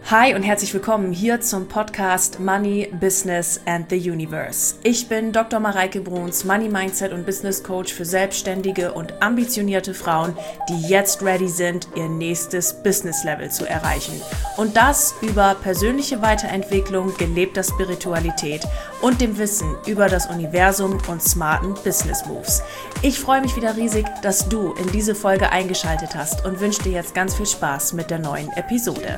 Hi und herzlich willkommen hier zum Podcast Money, Business and the Universe. Ich bin Dr. Mareike Bruns, Money Mindset und Business Coach für selbstständige und ambitionierte Frauen, die jetzt ready sind, ihr nächstes Business Level zu erreichen. Und das über persönliche Weiterentwicklung, gelebter Spiritualität und dem Wissen über das Universum und smarten Business Moves. Ich freue mich wieder riesig, dass du in diese Folge eingeschaltet hast und wünsche dir jetzt ganz viel Spaß mit der neuen Episode.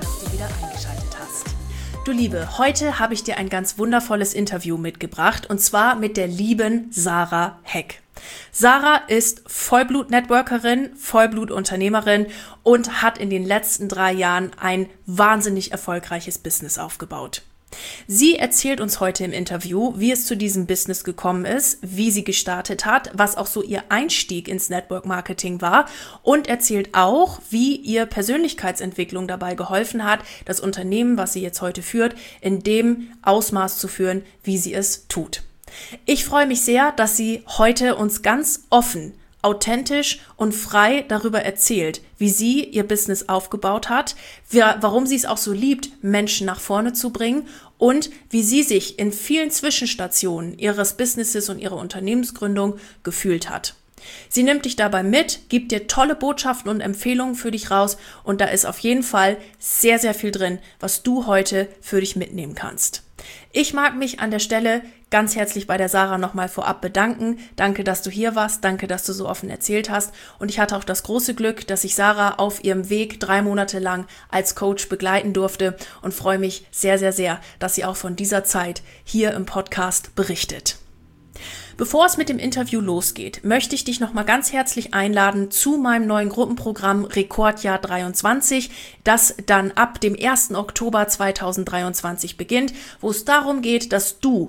Du Liebe, heute habe ich dir ein ganz wundervolles Interview mitgebracht und zwar mit der lieben Sarah Heck. Sarah ist Vollblut-Networkerin, Vollblut-Unternehmerin und hat in den letzten 3 Jahren ein wahnsinnig erfolgreiches Business aufgebaut. Sie erzählt uns heute im Interview, wie es zu diesem Business gekommen ist, wie sie gestartet hat, was auch so ihr Einstieg ins Network Marketing war und erzählt auch, wie ihr Persönlichkeitsentwicklung dabei geholfen hat, das Unternehmen, was sie jetzt heute führt, in dem Ausmaß zu führen, wie sie es tut. Ich freue mich sehr, dass sie heute uns ganz offen, authentisch und frei darüber erzählt, wie sie ihr Business aufgebaut hat, warum sie es auch so liebt, Menschen nach vorne zu bringen und wie sie sich in vielen Zwischenstationen ihres Businesses und ihrer Unternehmensgründung gefühlt hat. Sie nimmt dich dabei mit, gibt dir tolle Botschaften und Empfehlungen für dich raus und da ist auf jeden Fall sehr, sehr viel drin, was du heute für dich mitnehmen kannst. Ich mag mich an der Stelle ganz herzlich bei der Sarah nochmal vorab bedanken. Danke, dass du hier warst. Danke, dass du so offen erzählt hast. Und ich hatte auch das große Glück, dass ich Sarah auf ihrem Weg 3 Monate lang als Coach begleiten durfte und freue mich sehr, sehr, sehr, dass sie auch von dieser Zeit hier im Podcast berichtet. Bevor es mit dem Interview losgeht, möchte ich dich nochmal ganz herzlich einladen zu meinem neuen Gruppenprogramm Rekordjahr 23, das dann ab dem 1. Oktober 2023 beginnt, wo es darum geht, dass du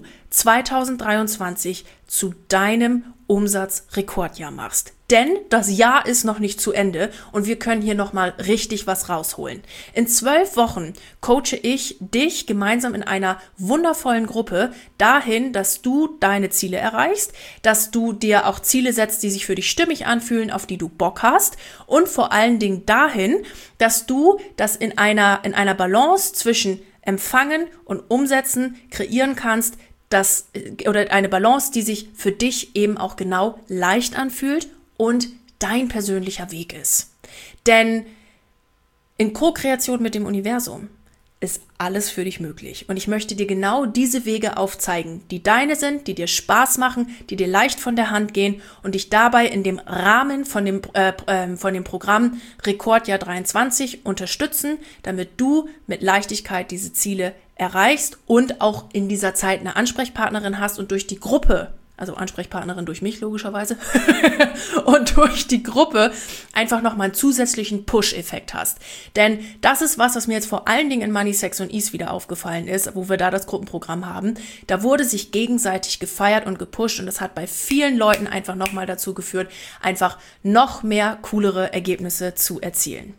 2023 zu deinem Umsatzrekordjahr machst. Denn das Jahr ist noch nicht zu Ende und wir können hier nochmal richtig was rausholen. In 12 Wochen coache ich dich gemeinsam in einer wundervollen Gruppe dahin, dass du deine Ziele erreichst, dass du dir auch Ziele setzt, die sich für dich stimmig anfühlen, auf die du Bock hast und vor allen Dingen dahin, dass du das in einer Balance zwischen Empfangen und Umsetzen kreieren kannst, oder eine Balance, die sich für dich eben auch genau leicht anfühlt und dein persönlicher Weg ist. Denn in Co-Kreation mit dem Universum ist alles für dich möglich. Und ich möchte dir genau diese Wege aufzeigen, die deine sind, die dir Spaß machen, die dir leicht von der Hand gehen und dich dabei in dem Rahmen von dem Programm Rekordjahr 23 unterstützen, damit du mit Leichtigkeit diese Ziele erreichst und auch in dieser Zeit eine Ansprechpartnerin hast und durch die Gruppe, also Ansprechpartnerin durch mich logischerweise, und durch die Gruppe einfach nochmal einen zusätzlichen Push-Effekt hast. Denn das ist was mir jetzt vor allen Dingen in Money, Sex und Ease wieder aufgefallen ist, wo wir da das Gruppenprogramm haben. Da wurde sich gegenseitig gefeiert und gepusht und das hat bei vielen Leuten einfach nochmal dazu geführt, einfach noch mehr coolere Ergebnisse zu erzielen.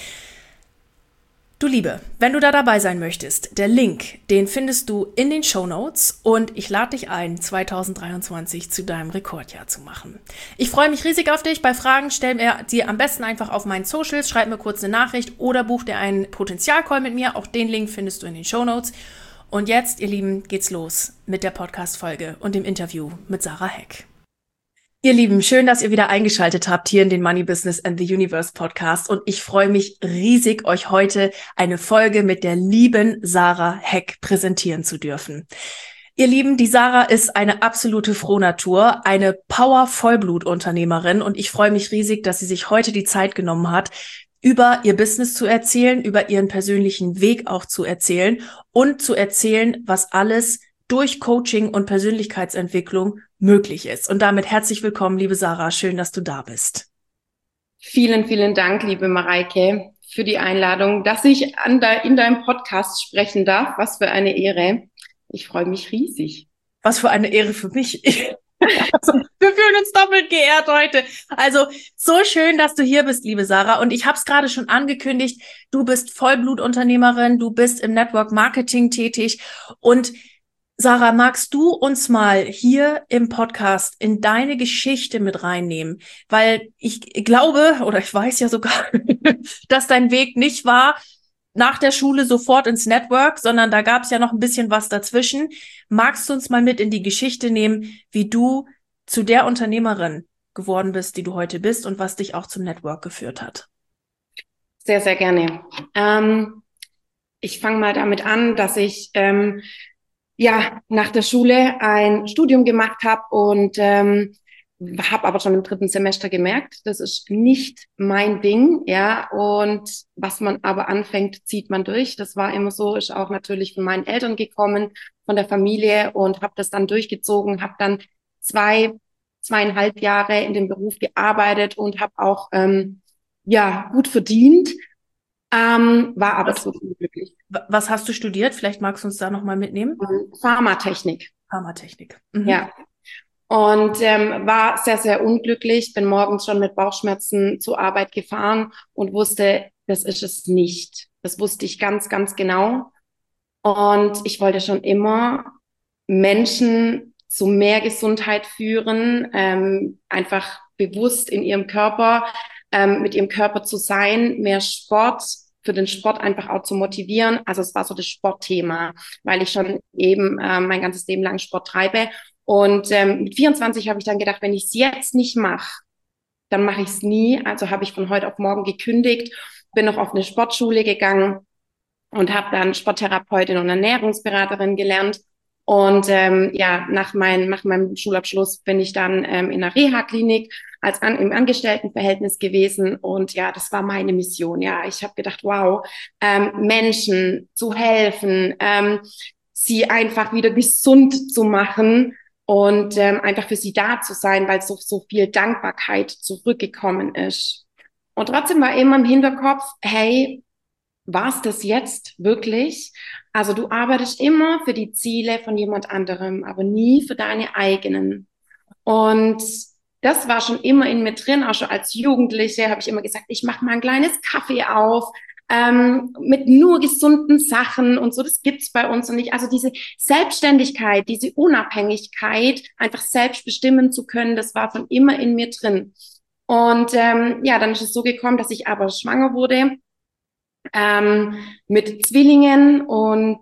Du Liebe, wenn du da dabei sein möchtest, der Link, den findest du in den Shownotes und ich lade dich ein, 2023 zu deinem Rekordjahr zu machen. Ich freue mich riesig auf dich. Bei Fragen stell mir die am besten einfach auf meinen Socials, schreib mir kurz eine Nachricht oder buch dir einen Potenzialcall mit mir. Auch den Link findest du in den Shownotes. Und jetzt, ihr Lieben, geht's los mit der Podcast-Folge und dem Interview mit Sarah Heck. Ihr Lieben, schön, dass ihr wieder eingeschaltet habt hier in den Money, Business and the Universe Podcast und ich freue mich riesig, euch heute eine Folge mit der lieben Sarah Heck präsentieren zu dürfen. Ihr Lieben, die Sarah ist eine absolute Frohnatur, eine Power-Vollblut-Unternehmerin und ich freue mich riesig, dass sie sich heute die Zeit genommen hat, über ihr Business zu erzählen, über ihren persönlichen Weg auch zu erzählen und zu erzählen, was alles durch Coaching und Persönlichkeitsentwicklung möglich ist. Und damit herzlich willkommen, liebe Sarah. Schön, dass du da bist. Vielen, vielen Dank, liebe Mareike, für die Einladung, dass ich in deinem Podcast sprechen darf. Was für eine Ehre. Ich freue mich riesig. Was für eine Ehre für mich. Also, wir fühlen uns doppelt geehrt heute. Also so schön, dass du hier bist, liebe Sarah. Und ich habe es gerade schon angekündigt, du bist Vollblutunternehmerin, du bist im Network Marketing tätig und Sarah, magst du uns mal hier im Podcast in deine Geschichte mit reinnehmen? Weil ich glaube, oder ich weiß ja sogar, dass dein Weg nicht war, nach der Schule sofort ins Network, sondern da gab es ja noch ein bisschen was dazwischen. Magst du uns mal mit in die Geschichte nehmen, wie du zu der Unternehmerin geworden bist, die du heute bist und was dich auch zum Network geführt hat? Sehr, sehr gerne. Ich fange mal damit an, dass ich ja nach der Schule ein Studium gemacht habe und habe aber schon im dritten Semester gemerkt, das ist nicht mein Ding, ja. Und was man aber anfängt, zieht man durch. Das war immer so, ist auch natürlich von meinen Eltern gekommen, von der Familie und habe das dann durchgezogen, habe dann 2,5 Jahre in dem Beruf gearbeitet und habe auch ja gut verdient, war aber Was, totunglücklich. was hast du studiert? Vielleicht magst du uns da noch mal mitnehmen. Pharmatechnik, Pharmatechnik. Mhm. ja. Und war sehr, sehr unglücklich, bin morgens schon mit Bauchschmerzen zur Arbeit gefahren und wusste, das ist es nicht. Das wusste ich ganz, ganz genau. Und ich wollte schon immer Menschen zu mehr Gesundheit führen, einfach bewusst in ihrem Körper, mit ihrem Körper zu sein, mehr Sport, für den Sport einfach auch zu motivieren. Also es war so das Sportthema, weil ich schon eben mein ganzes Leben lang Sport treibe. Und mit 24 habe ich dann gedacht, wenn ich es jetzt nicht mache, dann mache ich es nie. Also habe ich von heute auf morgen gekündigt, bin noch auf eine Sportschule gegangen und habe dann Sporttherapeutin und Ernährungsberaterin gelernt. Und ja, nach meinem Schulabschluss bin ich dann in einer Reha-Klinik im Angestelltenverhältnis gewesen. Und ja, das war meine Mission. Ja, ich habe gedacht, wow, Menschen zu helfen, sie einfach wieder gesund zu machen und einfach für sie da zu sein, weil so viel Dankbarkeit zurückgekommen ist. Und trotzdem war immer im Hinterkopf, hey, war es das jetzt wirklich? Also du arbeitest immer für die Ziele von jemand anderem, aber nie für deine eigenen. Und das war schon immer in mir drin, auch schon als Jugendliche habe ich immer gesagt, ich mache mal ein kleines Kaffee auf, mit nur gesunden Sachen und so, das gibt's bei uns noch nicht. Also diese Selbstständigkeit, diese Unabhängigkeit, einfach selbst bestimmen zu können, das war schon immer in mir drin. Und ja, dann ist es so gekommen, dass ich aber schwanger wurde mit Zwillingen und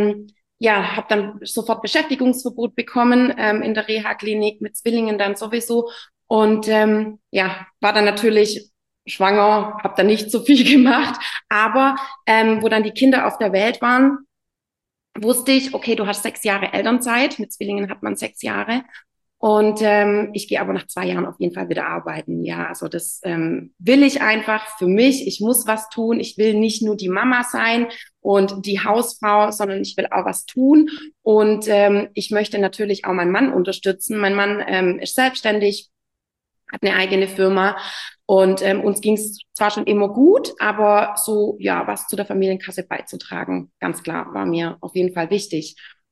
ja, habe dann sofort Beschäftigungsverbot bekommen in der Reha-Klinik mit Zwillingen dann sowieso und ja, war dann natürlich schwanger, habe dann nicht so viel gemacht, aber wo dann die Kinder auf der Welt waren, wusste ich, okay, du hast 6 Jahre Elternzeit, mit Zwillingen hat man 6 Jahre und ich gehe aber nach 2 Jahren auf jeden Fall wieder arbeiten. Ja, also das will ich einfach für mich. Ich muss was tun. Ich will nicht nur die Mama sein und die Hausfrau, sondern ich will auch was tun. Und ich möchte natürlich auch meinen Mann unterstützen. Mein Mann ist selbstständig, hat eine eigene Firma. Und uns ging es zwar schon immer gut, aber so, ja, was zu der Familienkasse beizutragen, ganz klar, war mir auf jeden Fall wichtig.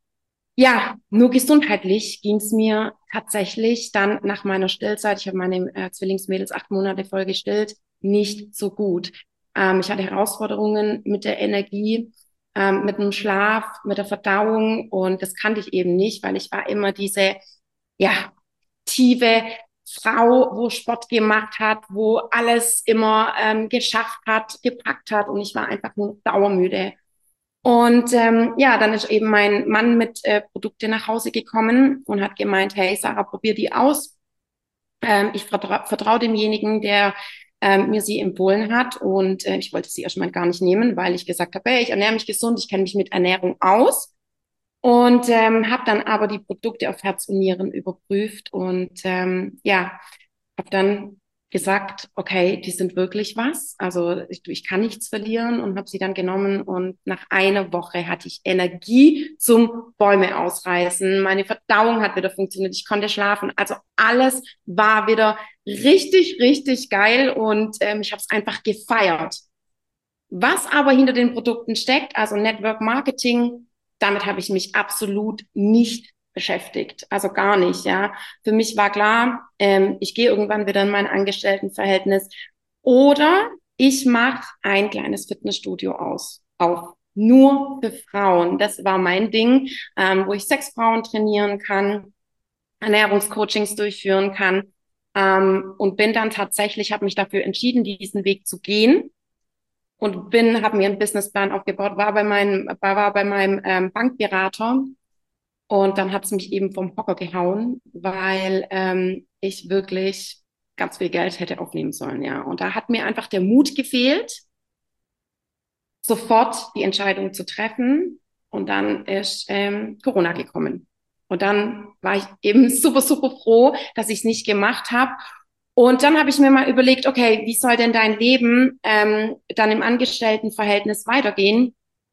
Ja, nur gesundheitlich ging es mir tatsächlich dann nach meiner Stillzeit, ich habe meine Zwillingsmädels 8 Monate voll gestillt, nicht so gut. Ich hatte Herausforderungen mit der Energie, mit dem Schlaf, mit der Verdauung und das kannte ich eben nicht, weil ich war immer diese, ja, aktive Frau, wo Sport gemacht hat, wo alles immer geschafft hat, gepackt hat und ich war einfach nur dauermüde. Und ja, dann ist eben mein Mann mit Produkte nach Hause gekommen und hat gemeint, hey Sarah, probier die aus. Ich vertraue demjenigen, der mir sie empfohlen hat. Und ich wollte sie erstmal gar nicht nehmen, weil ich gesagt habe, hey, ich ernähre mich gesund, ich kenne mich mit Ernährung aus. Und habe dann aber die Produkte auf Herz und Nieren überprüft und ja, habe dann gesagt, okay, die sind wirklich was. Also ich kann nichts verlieren und habe sie dann genommen und nach einer Woche hatte ich Energie zum Bäume ausreißen. Meine Verdauung hat wieder funktioniert, ich konnte schlafen. Also alles war wieder richtig, richtig geil und ich habe es einfach gefeiert. Was aber hinter den Produkten steckt, also Network Marketing, damit habe ich mich absolut nicht beschäftigt. Also gar nicht, ja. Für mich war klar, ich gehe irgendwann wieder in mein Angestelltenverhältnis oder ich mache ein kleines Fitnessstudio auf. Nur für Frauen. Das war mein Ding, wo ich 6 Frauen trainieren kann, Ernährungscoachings durchführen kann. Und bin dann tatsächlich, habe mich dafür entschieden, diesen Weg zu gehen und habe mir einen Businessplan aufgebaut, war bei meinem Bankberater und dann hat es mich eben vom Hocker gehauen, weil ich wirklich ganz viel Geld hätte aufnehmen sollen, ja. Und da hat mir einfach der Mut gefehlt, sofort die Entscheidung zu treffen. Und dann ist Corona gekommen. Und dann war ich eben super, super froh, dass ich es nicht gemacht habe. Und dann habe ich mir mal überlegt, okay, wie soll denn dein Leben dann im Angestelltenverhältnis weitergehen?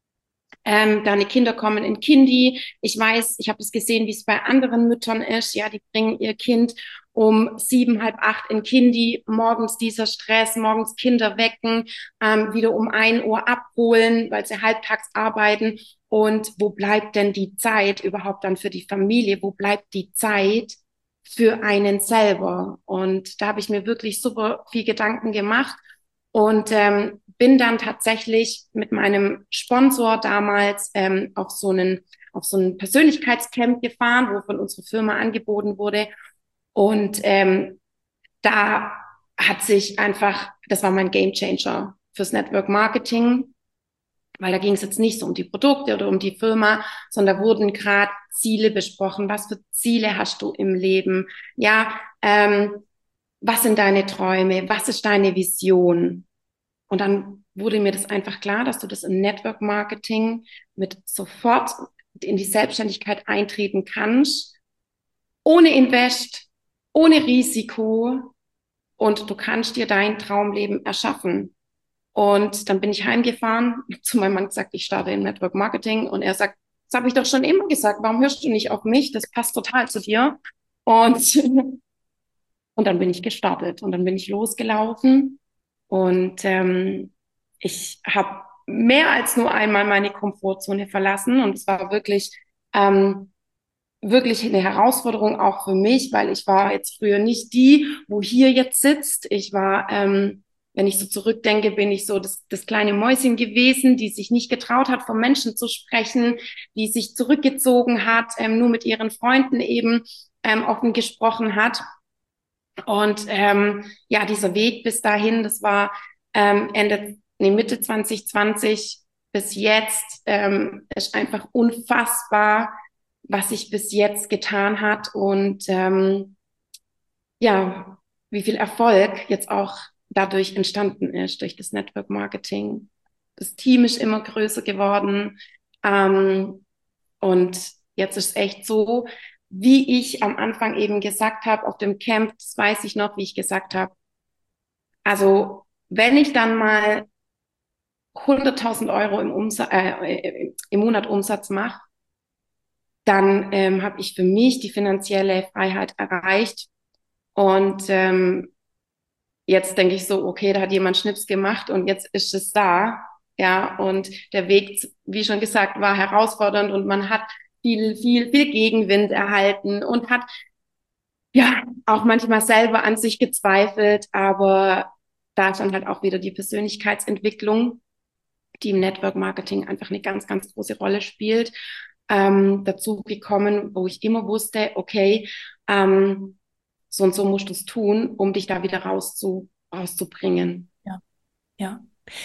Deine Kinder kommen in Kindi. Ich weiß, ich habe es gesehen, wie es bei anderen Müttern ist. Ja, die bringen ihr Kind um 7, halb 8 in Kindi. Morgens dieser Stress, morgens Kinder wecken, wieder um 1 Uhr abholen, weil sie halbtags arbeiten. Und wo bleibt denn die Zeit überhaupt dann für die Familie? Wo bleibt die Zeit für einen selber? Und da habe ich mir wirklich super viel Gedanken gemacht und bin dann tatsächlich mit meinem Sponsor damals auf so einen Persönlichkeitscamp gefahren, wo von unserer Firma angeboten wurde. Und da hat sich einfach, das war mein Gamechanger fürs Network Marketing, weil da ging es jetzt nicht so um die Produkte oder um die Firma, sondern da wurden gerade Ziele besprochen. Was für Ziele hast du im Leben? Ja, was sind deine Träume? Was ist deine Vision? Und dann wurde mir das einfach klar, dass du das im Network Marketing mit sofort in die Selbstständigkeit eintreten kannst, ohne Invest, ohne Risiko und du kannst dir dein Traumleben erschaffen. Und dann bin ich heimgefahren, zu meinem Mann gesagt, ich starte im Network Marketing und er sagt, das habe ich doch schon immer gesagt, warum hörst du nicht auf mich? Das passt total zu dir. Und, und dann bin ich gestartet und dann bin ich losgelaufen und ich habe mehr als nur einmal meine Komfortzone verlassen und es war ähm, wirklich eine Herausforderung auch für mich, weil ich war jetzt früher nicht die, wo hier jetzt sitzt. Ich war, wenn ich so zurückdenke, bin ich so das kleine Mäuschen gewesen, die sich nicht getraut hat, vom Menschen zu sprechen, die sich zurückgezogen hat, nur mit ihren Freunden eben offen gesprochen hat. Und ja, dieser Weg bis dahin, das war Mitte 2020 bis jetzt, ist einfach unfassbar, was sich bis jetzt getan hat und ja, wie viel Erfolg jetzt auch dadurch entstanden ist, durch das Network Marketing. Das Team ist immer größer geworden ähm, und jetzt ist es echt so, wie ich am Anfang eben gesagt habe, auf dem Camp, das weiß ich noch, wie ich gesagt habe, also wenn ich dann mal 100.000 € im Monat Umsatz mache, dann habe ich für mich die finanzielle Freiheit erreicht. Und jetzt denke ich so, okay, da hat jemand Schnips gemacht und jetzt ist es da. Ja, und der Weg, wie schon gesagt, war herausfordernd und man hat viel Gegenwind erhalten und hat ja auch manchmal selber an sich gezweifelt, aber da ist dann halt auch wieder die Persönlichkeitsentwicklung, die im Network Marketing einfach eine ganz, ganz große Rolle spielt, dazu gekommen, wo ich immer wusste, okay, so und so musst du es tun, um dich da wieder rauszubringen. Ja, ja.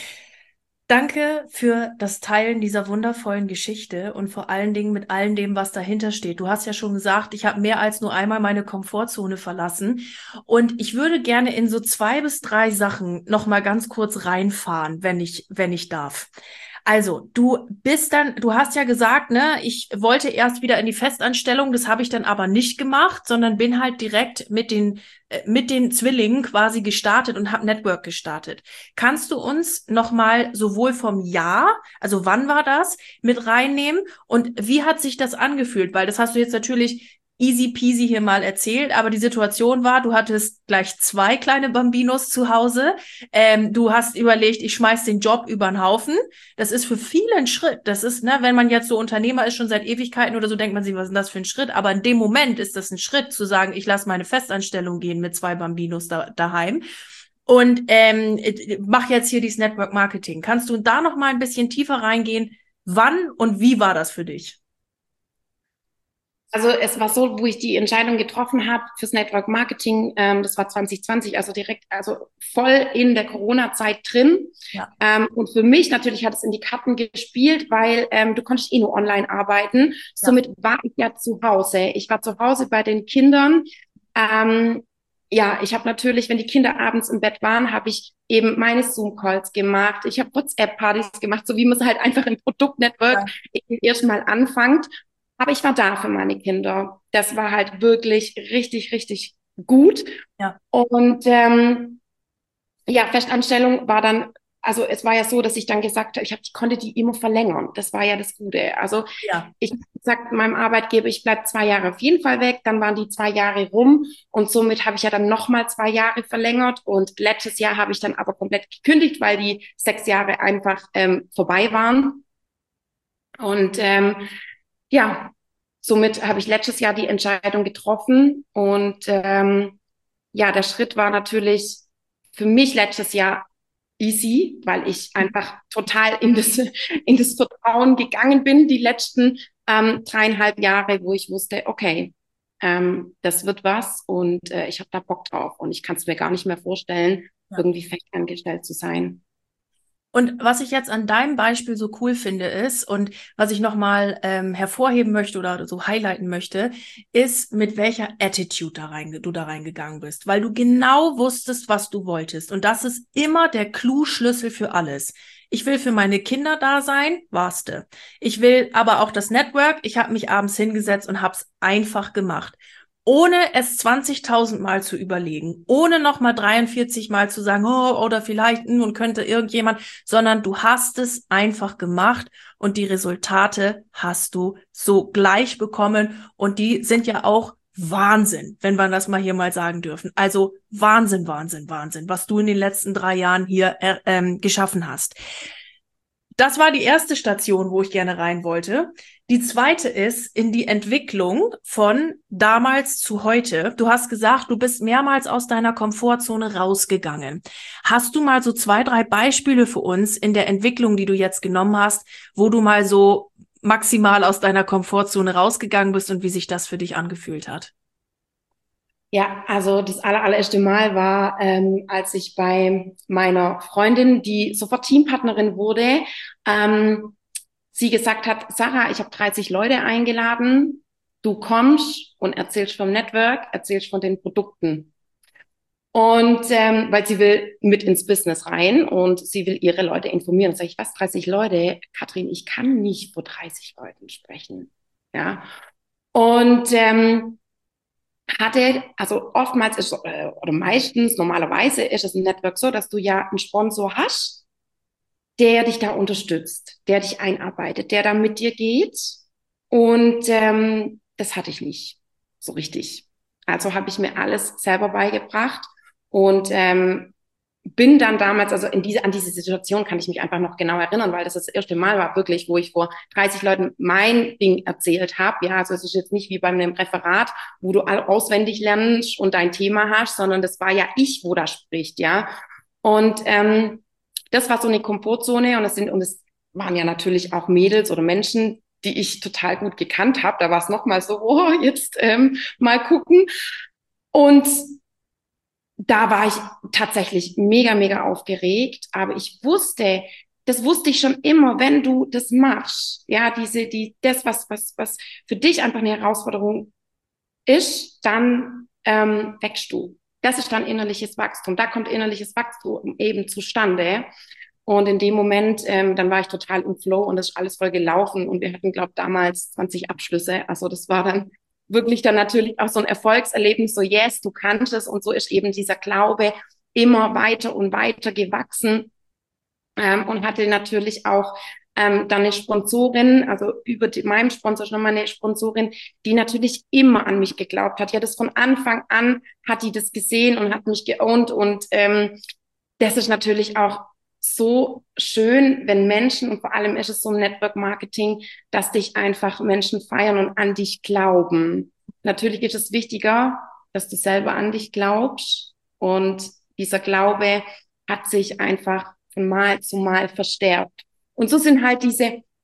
Danke für das Teilen dieser wundervollen Geschichte und vor allen Dingen mit all dem, was dahinter steht. Du hast ja schon gesagt, ich habe mehr als nur einmal meine Komfortzone verlassen und ich würde gerne in so 2 bis 3 Sachen noch mal ganz kurz reinfahren, wenn ich darf. Also, du hast ja gesagt, ne, ich wollte erst wieder in die Festanstellung, das habe ich dann aber nicht gemacht, sondern bin halt direkt mit den Zwillingen quasi gestartet und habe Network gestartet. Kannst du uns nochmal sowohl vom Jahr, also wann war das, mit reinnehmen und wie hat sich das angefühlt? Weil das hast du jetzt natürlich easy peasy hier mal erzählt, aber die Situation war, du hattest gleich 2 kleine Bambinos zu Hause. Du hast überlegt, ich schmeiß den Job über den Haufen. Das ist für viele ein Schritt. Das ist, ne, wenn man jetzt so Unternehmer ist, schon seit Ewigkeiten oder so, denkt man sich, was ist denn das für ein Schritt? Aber in dem Moment ist das ein Schritt, zu sagen, ich lasse meine Festanstellung gehen mit 2 Bambinos daheim und mach jetzt hier dieses Network Marketing. Kannst du da noch mal ein bisschen tiefer reingehen? Wann und wie war das für dich? Also es war so, wo ich die Entscheidung getroffen habe fürs Network Marketing, das war 2020, also direkt, also voll in der Corona-Zeit drin. Ja, Und für mich natürlich hat es in die Karten gespielt, weil du konntest eh nur online arbeiten. ja, Somit war ich ja zu Hause. Ich war zu Hause bei den Kindern. Ähm, ja, ich habe natürlich, wenn die Kinder abends im Bett waren, habe ich eben meine Zoom-Calls gemacht. Ich habe WhatsApp-Partys gemacht, so wie man es halt einfach im Produktnetwork ja, erstmal anfängt. Aber ich war da für meine Kinder. Das war halt wirklich richtig, richtig gut. ja, Und ja, Festanstellung war dann, also es war ja so, dass ich dann gesagt habe, ich konnte die immer verlängern. Das war ja das Gute. Also ja. ich habe gesagt meinem Arbeitgeber, ich bleibe 2 Jahre auf jeden Fall weg. Dann waren die 2 Jahre rum und somit habe ich ja dann nochmal 2 Jahre verlängert. Und letztes Jahr habe ich dann aber komplett gekündigt, weil die 6 Jahre einfach vorbei waren. Und ja, somit habe ich letztes Jahr die Entscheidung getroffen und ja, der Schritt war natürlich für mich letztes Jahr easy, weil ich einfach total in das Vertrauen gegangen bin, die letzten 3,5 Jahre, wo ich wusste, okay, das wird was und ich habe da Bock drauf und ich kann es mir gar nicht mehr vorstellen, Ja. irgendwie festangestellt zu sein. Und was ich jetzt an deinem Beispiel so cool finde ist und was ich nochmal hervorheben möchte oder so highlighten möchte, ist, mit welcher Attitude du da reingegangen bist, weil du genau wusstest, was du wolltest. Und das ist immer der Clou-Schlüssel für alles. Ich will für meine Kinder da sein, warste. Ich will aber auch das Network. Ich habe mich abends hingesetzt und habe es einfach gemacht, ohne es 20.000 Mal zu überlegen, ohne nochmal 43 Mal zu sagen, oh, oder vielleicht und könnte irgendjemand, sondern du hast es einfach gemacht und die Resultate hast du so gleich bekommen und die sind ja auch Wahnsinn, wenn wir das mal hier mal sagen dürfen. Also Wahnsinn, Wahnsinn, Wahnsinn, was du in den letzten 3 Jahren hier geschaffen hast. Das war die erste Station, wo ich gerne rein wollte. Die zweite ist in die Entwicklung von damals zu heute. Du hast gesagt, du bist mehrmals aus deiner Komfortzone rausgegangen. Hast du mal so 2, 3 Beispiele für uns in der Entwicklung, die du jetzt genommen hast, wo du mal so maximal aus deiner Komfortzone rausgegangen bist und wie sich das für dich angefühlt hat? Ja, also das allererste Mal war, als ich bei meiner Freundin, die sofort Teampartnerin wurde, ähm, sie gesagt hat, Sarah, ich habe 30 Leute eingeladen, du kommst und erzählst vom Network, erzählst von den Produkten. Und weil sie will mit ins Business rein und sie will ihre Leute informieren. Sag ich, was, 30 Leute? Katrin, ich kann nicht vor 30 Leuten sprechen. Ja. Und also oftmals ist, oder meistens, normalerweise ist es im Network so, dass du ja einen Sponsor hast, der dich da unterstützt, der dich einarbeitet, der da mit dir geht. Und das hatte ich nicht so richtig. Also habe ich mir alles selber beigebracht und bin dann damals, also an diese Situation kann ich mich einfach noch genau erinnern, weil das erste Mal war wirklich, wo ich vor 30 Leuten mein Ding erzählt habe. Ja, also es ist jetzt nicht wie bei einem Referat, wo du all auswendig lernst und dein Thema hast, sondern das war ja ich, wo da spricht, ja. Und das war so eine Komfortzone und es waren ja natürlich auch Mädels oder Menschen, die ich total gut gekannt habe. Da war es nochmal so, oh, jetzt mal gucken. Und da war ich tatsächlich mega, mega aufgeregt, aber das wusste ich schon immer, wenn du das machst, ja, das, was für dich einfach eine Herausforderung ist, dann wächst du. Das ist dann innerliches Wachstum. Da kommt innerliches Wachstum eben zustande. Und in dem Moment, dann war ich total im Flow und das ist alles voll gelaufen. Und wir hatten, glaube ich, damals 20 Abschlüsse. Also das war dann wirklich dann natürlich auch so ein Erfolgserlebnis, so yes, du kannst es. Und so ist eben dieser Glaube immer weiter und weiter gewachsen und hatte natürlich auch dann eine Sponsorin, also meinem Sponsor schon mal eine Sponsorin, die natürlich immer an mich geglaubt hat. Ja, das von Anfang an hat die das gesehen und hat mich geowned und das ist natürlich auch so schön, wenn Menschen, und vor allem ist es so im Network Marketing, dass dich einfach Menschen feiern und an dich glauben. Natürlich ist es wichtiger, dass du selber an dich glaubst und dieser Glaube hat sich einfach von Mal zu Mal verstärkt. Und so sind halt diese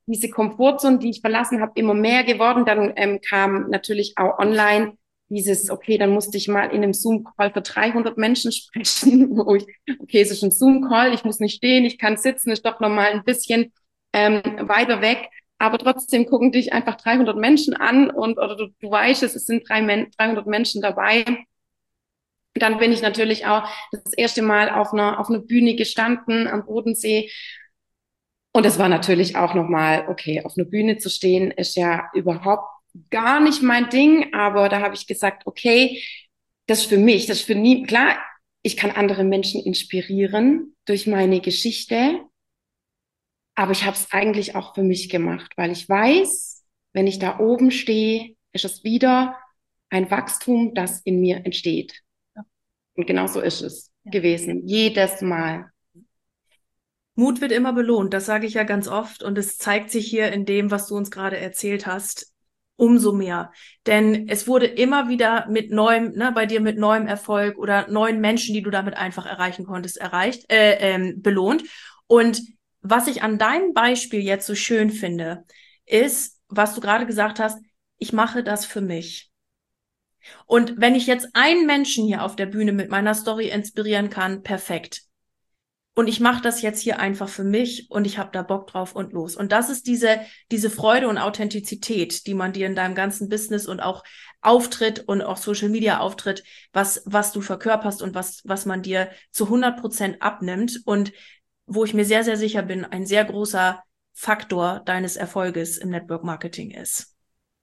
diese Komfortzone, die ich verlassen habe, immer mehr geworden. Dann kam natürlich auch online dieses, okay, dann musste ich mal in einem Zoom-Call für 300 Menschen sprechen, wo ich, okay, es ist ein Zoom-Call, ich muss nicht stehen, ich kann sitzen, ist doch nochmal ein bisschen weiter weg. Aber trotzdem gucken dich einfach 300 Menschen an und oder du weißt es sind 300 Menschen dabei. Dann bin ich natürlich auch das erste Mal auf einer Bühne gestanden am Bodensee. Und das war natürlich auch nochmal, okay, auf einer Bühne zu stehen, ist ja überhaupt gar nicht mein Ding. Aber da habe ich gesagt, okay, das ist für mich, das ist für nie, klar, ich kann andere Menschen inspirieren durch meine Geschichte. Aber ich habe es eigentlich auch für mich gemacht, weil ich weiß, wenn ich da oben stehe, ist es wieder ein Wachstum, das in mir entsteht. Und genau so ist es gewesen, jedes Mal. Mut wird immer belohnt, das sage ich ja ganz oft und es zeigt sich hier in dem, was du uns gerade erzählt hast, umso mehr. Denn es wurde immer wieder mit neuem, bei dir mit neuem Erfolg oder neuen Menschen, die du damit einfach erreichen konntest, belohnt. Und was ich an deinem Beispiel jetzt so schön finde, ist, was du gerade gesagt hast, ich mache das für mich. Und wenn ich jetzt einen Menschen hier auf der Bühne mit meiner Story inspirieren kann, perfekt. Und ich mache das jetzt hier einfach für mich und ich habe da Bock drauf und los. Und das ist diese Freude und Authentizität, die man dir in deinem ganzen Business und auch Auftritt und auch Social Media Auftritt, was du verkörperst und was man dir zu 100% abnimmt und wo ich mir sehr, sehr sicher bin, ein sehr großer Faktor deines Erfolges im Network Marketing ist.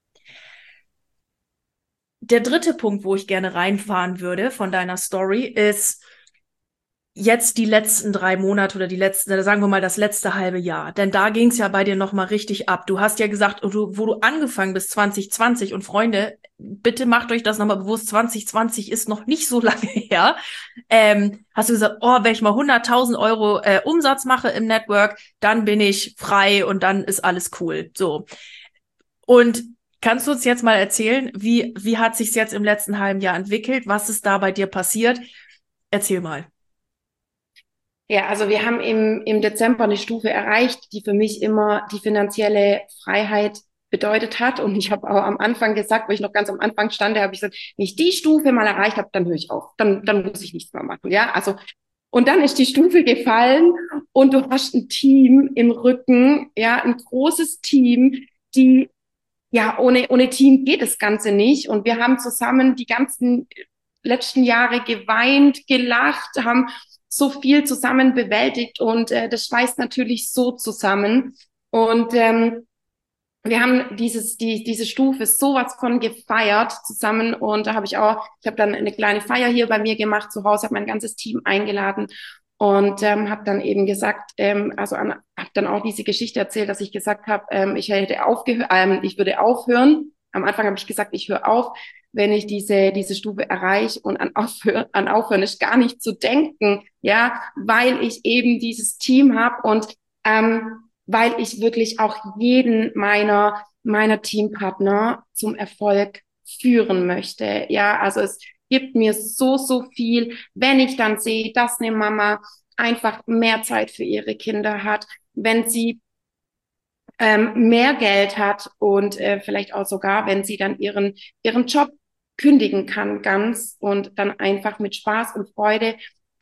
Der dritte Punkt, wo ich gerne reinfahren würde von deiner Story, ist jetzt die letzten 3 Monate oder sagen wir mal das letzte halbe Jahr. Denn da ging es ja bei dir nochmal richtig ab. Du hast ja gesagt, wo du angefangen bist 2020 und Freunde, bitte macht euch das nochmal bewusst, 2020 ist noch nicht so lange her. Hast du gesagt, wenn ich mal 100.000 Euro Umsatz mache im Network, dann bin ich frei und dann ist alles cool. So. Und kannst du uns jetzt mal erzählen, wie hat sich's jetzt im letzten halben Jahr entwickelt? Was ist da bei dir passiert? Erzähl mal. Ja, also wir haben im Dezember eine Stufe erreicht, die für mich immer die finanzielle Freiheit bedeutet hat. Und ich habe auch am Anfang gesagt, wo ich noch ganz am Anfang stand, habe ich gesagt, wenn ich die Stufe mal erreicht habe, dann höre ich auf. Dann muss ich nichts mehr machen. Ja, also und dann ist die Stufe gefallen und du hast ein Team im Rücken, ja, ein großes Team, die ja, ohne Team geht das Ganze nicht. Und wir haben zusammen die ganzen letzten Jahre geweint, gelacht, haben so viel zusammen bewältigt und das schweißt natürlich so zusammen. Und wir haben diese Stufe sowas von gefeiert zusammen und da ich habe dann eine kleine Feier hier bei mir gemacht zu Hause, habe mein ganzes Team eingeladen und habe dann eben gesagt, habe dann auch diese Geschichte erzählt, dass ich gesagt habe, ich würde aufhören. Am Anfang habe ich gesagt, ich höre auf, wenn ich diese Stufe erreiche und an Aufhören ist gar nicht zu denken, ja, weil ich eben dieses Team habe und weil ich wirklich auch jeden meiner Teampartner zum Erfolg führen möchte. Ja, also es gibt mir so viel, wenn ich dann sehe, dass eine Mama einfach mehr Zeit für ihre Kinder hat, wenn sie mehr Geld hat und vielleicht auch sogar, wenn sie dann ihren Job kündigen kann ganz und dann einfach mit Spaß und Freude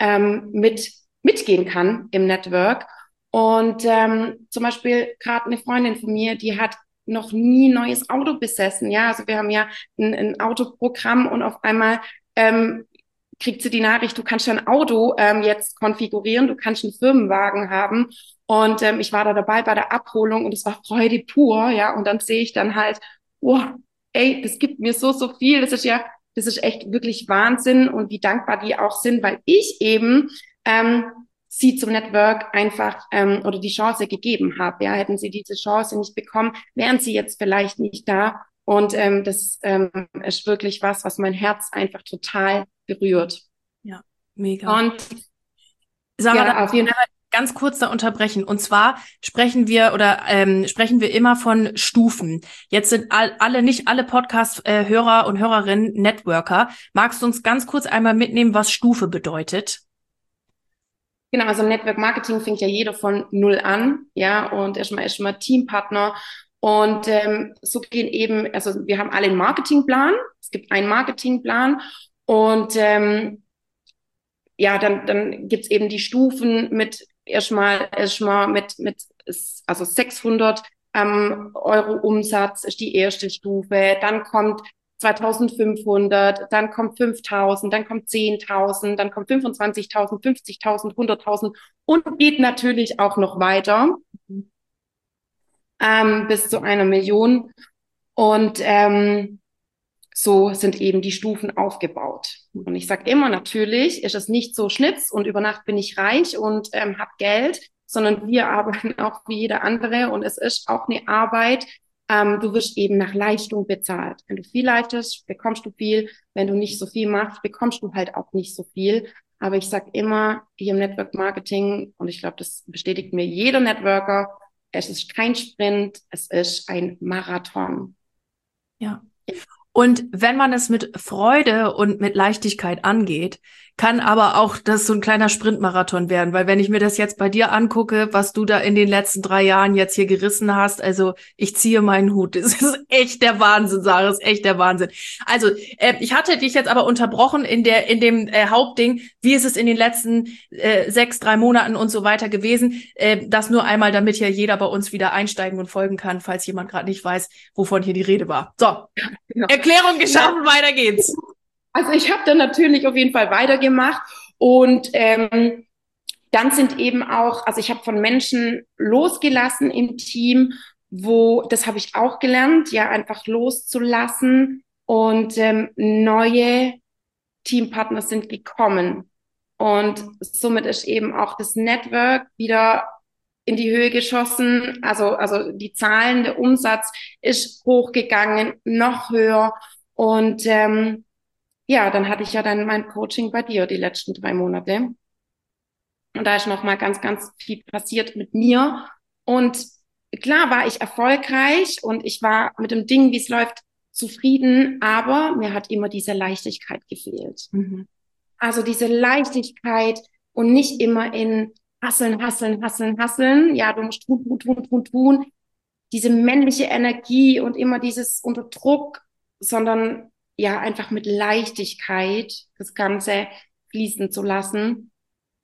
mitgehen kann im Network. Und zum Beispiel gerade eine Freundin von mir, die hat noch nie ein neues Auto besessen. Ja, also wir haben ja ein Autoprogramm und auf einmal kriegt sie die Nachricht, du kannst dein Auto jetzt konfigurieren, du kannst einen Firmenwagen haben. Und ich war da dabei bei der Abholung und es war Freude pur, ja. Und dann sehe ich dann halt, wow, ey, das gibt mir so viel. Das ist echt wirklich Wahnsinn und wie dankbar die auch sind, weil ich eben sie zum Network einfach oder die Chance gegeben habe. Ja, hätten sie diese Chance nicht bekommen, wären sie jetzt vielleicht nicht da. Und das ist wirklich was mein Herz einfach total berührt. Ja, mega. Und Sarah, ja, auf jeden Fall. ganz kurz da unterbrechen. Und zwar sprechen wir immer von Stufen. Jetzt sind nicht alle Podcast-Hörer und Hörerinnen Networker. Magst du uns ganz kurz einmal mitnehmen, was Stufe bedeutet? Genau, also Network Marketing fängt ja jeder von null an, ja, und erstmal Teampartner. Und so gehen eben, also wir haben alle einen Marketingplan. Es gibt einen Marketingplan und ja, dann gibt's eben die Stufen mit erstmal mit also 600 Euro Umsatz ist die erste Stufe. Dann kommt 2500, dann kommt 5000, dann kommt 10.000, dann kommt 25.000, 50.000, 100.000 und geht natürlich auch noch weiter bis zu 1 Million. Und so sind eben die Stufen aufgebaut. Und ich sage immer, natürlich ist es nicht so Schnips und über Nacht bin ich reich und habe Geld, sondern wir arbeiten auch wie jeder andere und es ist auch eine Arbeit. Du wirst eben nach Leistung bezahlt. Wenn du viel leistest, bekommst du viel. Wenn du nicht so viel machst, bekommst du halt auch nicht so viel. Aber ich sage immer hier im Network Marketing, und ich glaube, das bestätigt mir jeder Networker, es ist kein Sprint, es ist ein Marathon. Ja. Und wenn man es mit Freude und mit Leichtigkeit angeht, kann aber auch das so ein kleiner Sprintmarathon werden, weil wenn ich mir das jetzt bei dir angucke, was du da in den letzten 3 Jahren jetzt hier gerissen hast, also ich ziehe meinen Hut. Das ist echt der Wahnsinn, Sarah, das ist echt der Wahnsinn. Also ich hatte dich jetzt aber unterbrochen in dem Hauptding. Wie ist es in den letzten 3 Monaten und so weiter gewesen? Das nur einmal, damit hier jeder bei uns wieder einsteigen und folgen kann, falls jemand gerade nicht weiß, wovon hier die Rede war. So. Genau. Erklärung geschaffen, weiter geht's. Also ich habe dann natürlich auf jeden Fall weitergemacht und dann sind eben auch, also ich habe von Menschen losgelassen im Team, wo, das habe ich auch gelernt, ja, einfach loszulassen und neue Teampartner sind gekommen. Und somit ist eben auch das Network wieder in die Höhe geschossen. Also die Zahlen, der Umsatz ist hochgegangen, noch höher. Und ja, dann hatte ich ja dann mein Coaching bei dir die letzten 3 Monate. Und da ist noch mal ganz, ganz viel passiert mit mir. Und klar war ich erfolgreich und ich war mit dem Ding, wie es läuft, zufrieden, aber mir hat immer diese Leichtigkeit gefehlt. Mhm. Also diese Leichtigkeit und nicht immer in Hasseln, Hasseln, Hasseln, Hasseln. Ja, du musst tun, tun, tun, tun, tun. Diese männliche Energie und immer dieses unter Druck, sondern ja, einfach mit Leichtigkeit das Ganze fließen zu lassen.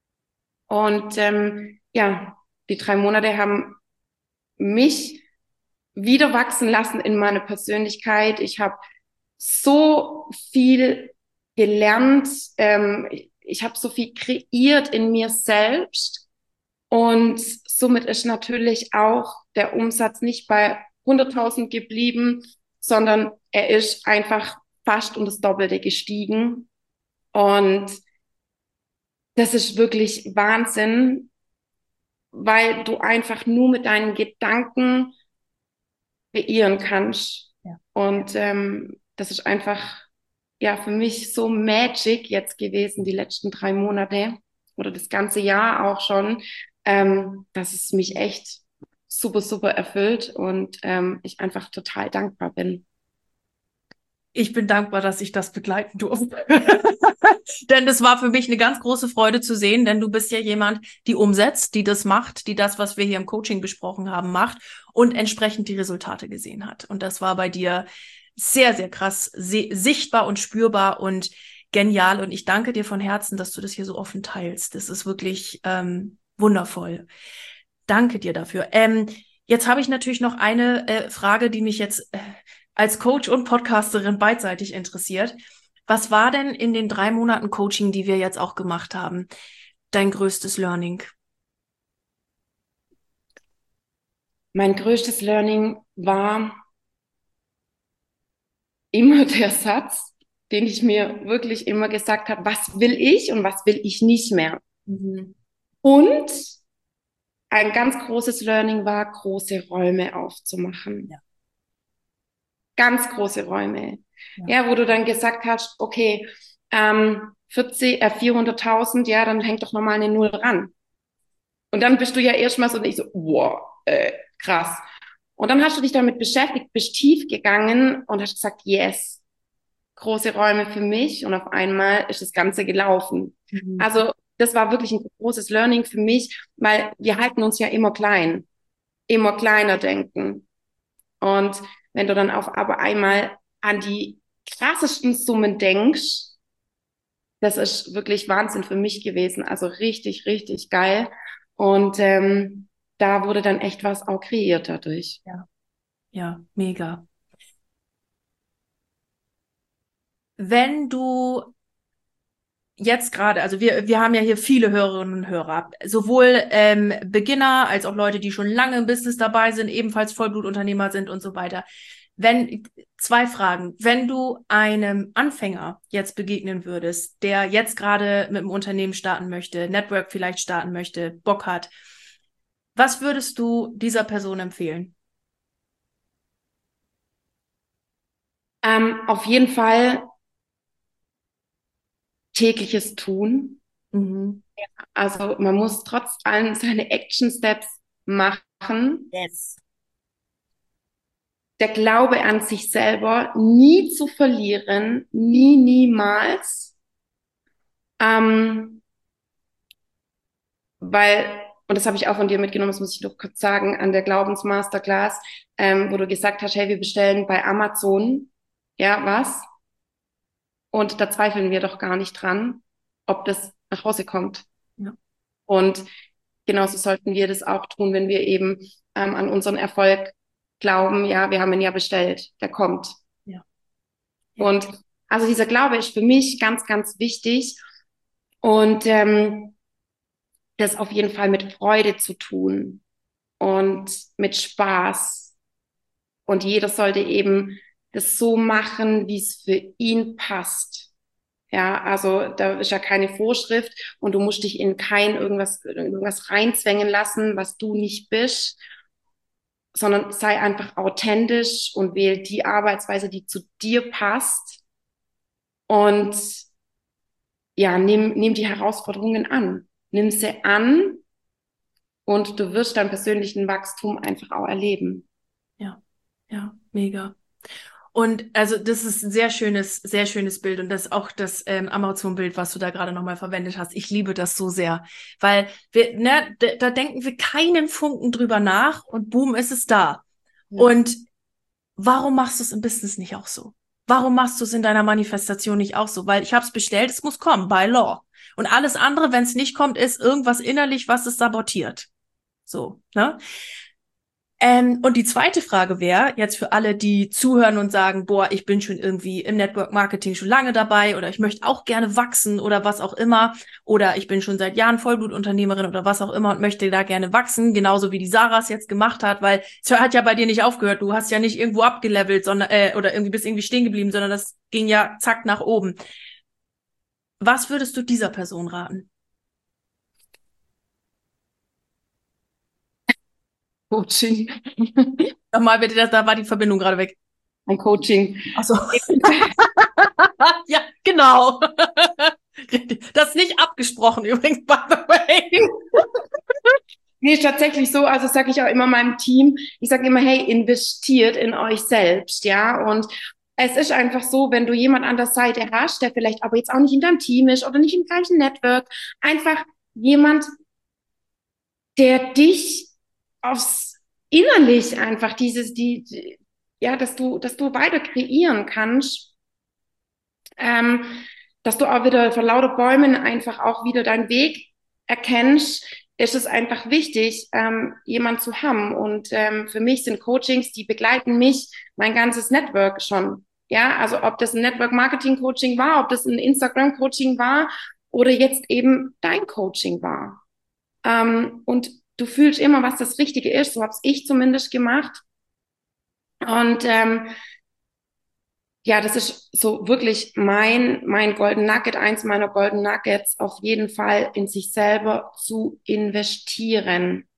Und ja, die 3 Monate haben mich wieder wachsen lassen in meiner Persönlichkeit. Ich habe so viel gelernt. Ich habe so viel kreiert in mir selbst. Und somit ist natürlich auch der Umsatz nicht bei 100.000 geblieben, sondern er ist einfach fast um das Doppelte gestiegen. Und das ist wirklich Wahnsinn, weil du einfach nur mit deinen Gedanken kreieren kannst. Ja. Und das ist einfach ja für mich so Magic jetzt gewesen, die letzten 3 Monate oder das ganze Jahr auch schon, dass es mich echt super, super erfüllt und ich einfach total dankbar bin. Ich bin dankbar, dass ich das begleiten durfte. Denn das war für mich eine ganz große Freude zu sehen, denn du bist ja jemand, die umsetzt, die das macht, die das, was wir hier im Coaching besprochen haben, macht und entsprechend die Resultate gesehen hat. Und das war bei dir sehr, sehr krass sichtbar und spürbar und genial. Und ich danke dir von Herzen, dass du das hier so offen teilst. Das ist wirklich wundervoll. Danke dir dafür. Jetzt habe ich natürlich noch eine Frage, die mich jetzt als Coach und Podcasterin beidseitig interessiert. Was war denn in den 3 Monaten Coaching, die wir jetzt auch gemacht haben, dein größtes Learning? Mein größtes Learning war immer der Satz, den ich mir wirklich immer gesagt habe, was will ich und was will ich nicht mehr. Mhm. Und ein ganz großes Learning war, große Räume aufzumachen. Ja. Ganz große Räume. Ja. Ja, wo du dann gesagt hast, okay, 400.000, ja, dann hängt doch nochmal eine Null ran. Und dann bist du ja erstmal so nicht so, wow, krass. Und dann hast du dich damit beschäftigt, bist tief gegangen und hast gesagt, yes, große Räume für mich. Und auf einmal ist das Ganze gelaufen. Mhm. Also das war wirklich ein großes Learning für mich, weil wir halten uns ja immer klein, immer kleiner denken. Und wenn du dann auf aber einmal an die krassesten Summen denkst, das ist wirklich Wahnsinn für mich gewesen. Also richtig, richtig geil. Und da wurde dann echt was auch kreiert dadurch. Ja, ja, mega. Wenn du jetzt gerade, also wir haben ja hier viele Hörerinnen und Hörer, sowohl Beginner als auch Leute, die schon lange im Business dabei sind, ebenfalls Vollblutunternehmer sind und so weiter. Zwei Fragen. Wenn du einem Anfänger jetzt begegnen würdest, der jetzt gerade mit dem Unternehmen starten möchte, Network vielleicht starten möchte, Bock hat, was würdest du dieser Person empfehlen? Auf jeden Fall tägliches Tun. Mhm. Also man muss trotz allem seine Action Steps machen. Yes. Der Glaube an sich selber nie zu verlieren, niemals. Ähm, weil, und das habe ich auch von dir mitgenommen, das muss ich noch kurz sagen, an der Glaubensmasterclass, wo du gesagt hast, hey, wir bestellen bei Amazon, ja, was? Und da zweifeln wir doch gar nicht dran, ob das nach Hause kommt. Ja. Und genauso sollten wir das auch tun, wenn wir eben an unseren Erfolg glauben, ja, wir haben ihn ja bestellt, der kommt. Ja. Ja. Und also dieser Glaube ist für mich ganz, ganz wichtig und das auf jeden Fall mit Freude zu tun und mit Spaß. Und jeder sollte eben das so machen, wie es für ihn passt. Ja, also da ist ja keine Vorschrift und du musst dich in kein irgendwas reinzwängen lassen, was du nicht bist, sondern sei einfach authentisch und wähl die Arbeitsweise, die zu dir passt und ja, nimm die Herausforderungen an. Nimm sie an und du wirst dein persönlichen Wachstum einfach auch erleben. Ja, ja, mega. Und also das ist ein sehr schönes Bild und das ist auch das Amazon-Bild, was du da gerade nochmal verwendet hast. Ich liebe das so sehr, weil da denken wir keinen Funken drüber nach und boom, ist es da. Ja. Und warum machst du es im Business nicht auch so? Warum machst du es in deiner Manifestation nicht auch so? Weil ich habe es bestellt, es muss kommen, by law. Und alles andere, wenn es nicht kommt, ist irgendwas innerlich, was es sabotiert. So, ne? Und die zweite Frage wäre jetzt für alle, die zuhören und sagen, boah, ich bin schon irgendwie im Network Marketing schon lange dabei oder ich möchte auch gerne wachsen oder was auch immer oder ich bin schon seit Jahren Vollblutunternehmerin oder was auch immer und möchte da gerne wachsen, genauso wie die Sarah es jetzt gemacht hat, weil es hat ja bei dir nicht aufgehört, du hast ja nicht irgendwo abgelevelt, sondern oder irgendwie bist irgendwie stehen geblieben, sondern das ging ja zack nach oben. Was würdest du dieser Person raten? Coaching. Nochmal bitte, da war die Verbindung gerade weg. Ein Coaching. Ach so. Ja, genau. Das ist nicht abgesprochen übrigens, by the way. Nee, ist tatsächlich so, also sage ich auch immer meinem Team, ich sage immer, hey, investiert in euch selbst, ja, und es ist einfach so, wenn du jemand an der Seite hast, der vielleicht aber jetzt auch nicht in deinem Team ist oder nicht im gleichen Network, einfach jemand, der dich aufs innerlich einfach ja, dass du weiter kreieren kannst, ähm, dass du auch wieder vor lauter Bäumen einfach auch wieder deinen Weg erkennst, ist es einfach wichtig, jemand zu haben. Und für mich sind Coachings, die begleiten mich mein ganzes Network schon. Ja, also ob das ein Network Marketing Coaching war, ob das ein Instagram Coaching war oder jetzt eben dein Coaching war. Und du fühlst immer, was das Richtige ist. So habe ich zumindest gemacht. Und ja, das ist so wirklich mein Golden Nugget, eins meiner Golden Nuggets, auf jeden Fall in sich selber zu investieren.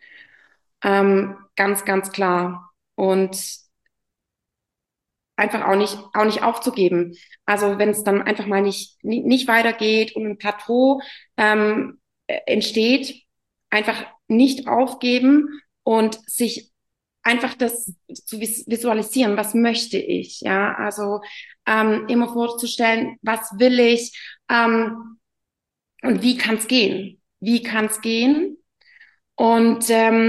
Ganz, ganz klar. Und einfach auch nicht aufzugeben. Also wenn es dann einfach mal nicht weitergeht und ein Plateau entsteht, einfach nicht aufgeben und sich einfach das zu visualisieren, was möchte ich, ja, also immer vorzustellen, was will ich, Und wie kann es gehen? Wie kann es gehen? Und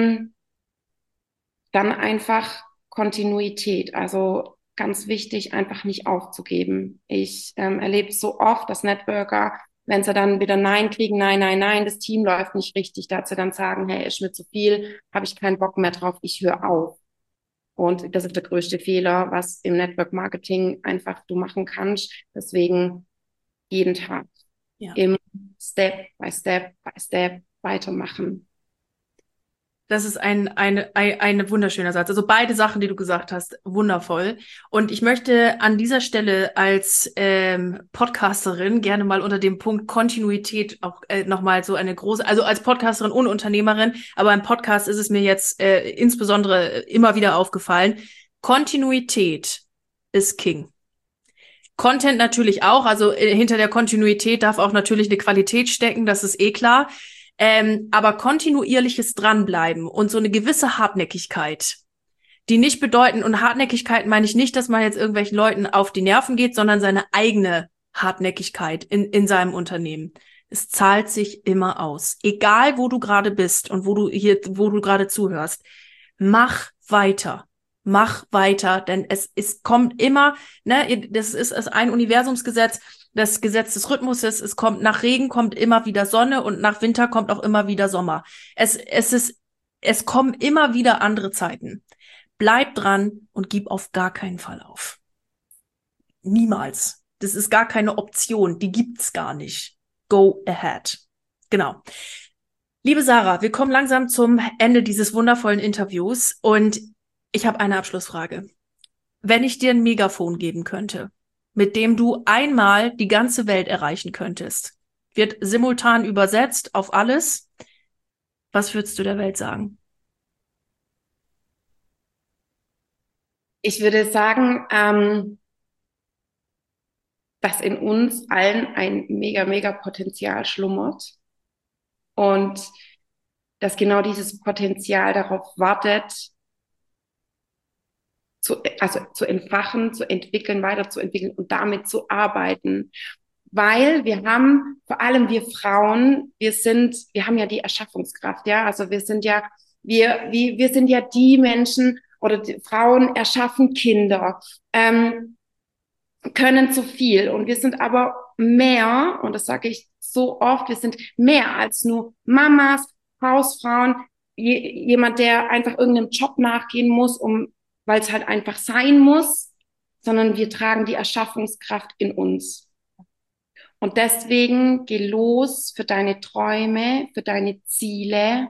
dann einfach Kontinuität. Also ganz wichtig, einfach nicht aufzugeben. Ich erlebe so oft, dass Networker, wenn sie dann wieder Nein kriegen, nein, das Team läuft nicht richtig, dass sie dann sagen, hey, ist mir zu viel, habe ich keinen Bock mehr drauf, ich höre auf. Und das ist der größte Fehler, was im Network Marketing einfach du machen kannst. Deswegen jeden Tag immer Step by Step by Step weitermachen. Das ist ein wunderschöner Satz. Also beide Sachen, die du gesagt hast, wundervoll. Und ich möchte an dieser Stelle als Podcasterin gerne mal unter dem Punkt Kontinuität auch nochmal so eine große, also als Podcasterin und Unternehmerin, aber im Podcast ist es mir jetzt insbesondere immer wieder aufgefallen. Kontinuität ist King. Content natürlich auch, also hinter der Kontinuität darf auch natürlich eine Qualität stecken, das ist eh klar. Aber kontinuierliches Dranbleiben und so eine gewisse Hartnäckigkeit, die nicht bedeuten, und Hartnäckigkeit meine ich nicht, dass man jetzt irgendwelchen Leuten auf die Nerven geht, sondern seine eigene Hartnäckigkeit in seinem Unternehmen. Es zahlt sich immer aus. Egal, wo du gerade bist und wo du gerade zuhörst. Mach weiter. Mach weiter, denn es kommt immer, ne, das ist ein Universumsgesetz, das Gesetz des Rhythmuses, es kommt, nach Regen kommt immer wieder Sonne und nach Winter kommt auch immer wieder Sommer. Es kommen immer wieder andere Zeiten. Bleib dran und gib auf gar keinen Fall auf. Niemals. Das ist gar keine Option, die gibt's gar nicht. Go ahead. Genau. Liebe Sarah, wir kommen langsam zum Ende dieses wundervollen Interviews und ich habe eine Abschlussfrage. Wenn ich dir ein Megafon geben könnte, mit dem du einmal die ganze Welt erreichen könntest, wird simultan übersetzt auf alles, was würdest du der Welt sagen? Ich würde sagen, dass in uns allen ein mega Potenzial schlummert und dass genau dieses Potenzial darauf wartet, zu entfachen, zu entwickeln, weiterzuentwickeln und damit zu arbeiten. Weil wir haben, vor allem wir Frauen, wir haben ja die Erschaffungskraft, ja, also wir sind ja die Menschen oder die Frauen erschaffen Kinder, können zu viel und wir sind aber mehr, und das sage ich so oft, wir sind mehr als nur Mamas, Hausfrauen, jemand, der einfach irgendeinem Job nachgehen muss, weil es halt einfach sein muss, sondern wir tragen die Erschaffungskraft in uns. Und deswegen geh los für deine Träume, für deine Ziele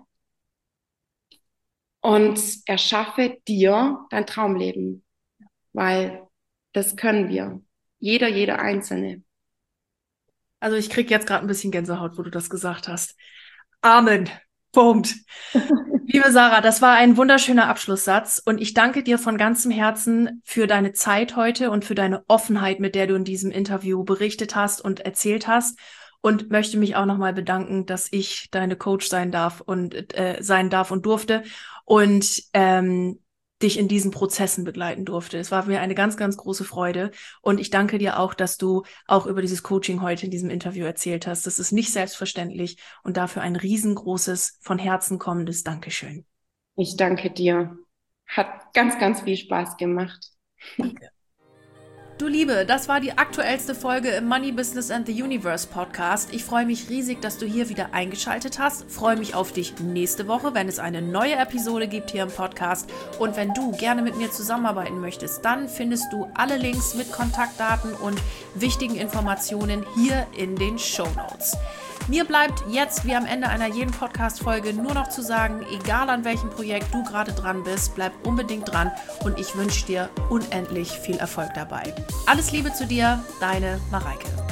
und erschaffe dir dein Traumleben, weil das können wir. Jeder Einzelne. Also ich krieg jetzt gerade ein bisschen Gänsehaut, wo du das gesagt hast. Amen. Punkt. Liebe Sarah, das war ein wunderschöner Abschlusssatz und ich danke dir von ganzem Herzen für deine Zeit heute und für deine Offenheit, mit der du in diesem Interview berichtet hast und erzählt hast und möchte mich auch nochmal bedanken, dass ich deine Coach sein darf und durfte und dich in diesen Prozessen begleiten durfte. Es war mir eine ganz große Freude und ich danke dir auch, dass du auch über dieses Coaching heute in diesem Interview erzählt hast. Das ist nicht selbstverständlich und dafür ein riesengroßes, von Herzen kommendes Dankeschön. Ich danke dir. Hat ganz viel Spaß gemacht. Danke. Du Liebe, das war die aktuellste Folge im Money Business and the Universe Podcast. Ich freue mich riesig, dass du hier wieder eingeschaltet hast. Freue mich auf dich nächste Woche, wenn es eine neue Episode gibt hier im Podcast. Und wenn du gerne mit mir zusammenarbeiten möchtest, dann findest du alle Links mit Kontaktdaten und wichtigen Informationen hier in den Shownotes. Mir bleibt jetzt, wie am Ende einer jeden Podcast-Folge, nur noch zu sagen, egal an welchem Projekt du gerade dran bist, bleib unbedingt dran und ich wünsche dir unendlich viel Erfolg dabei. Alles Liebe zu dir, deine Mareike.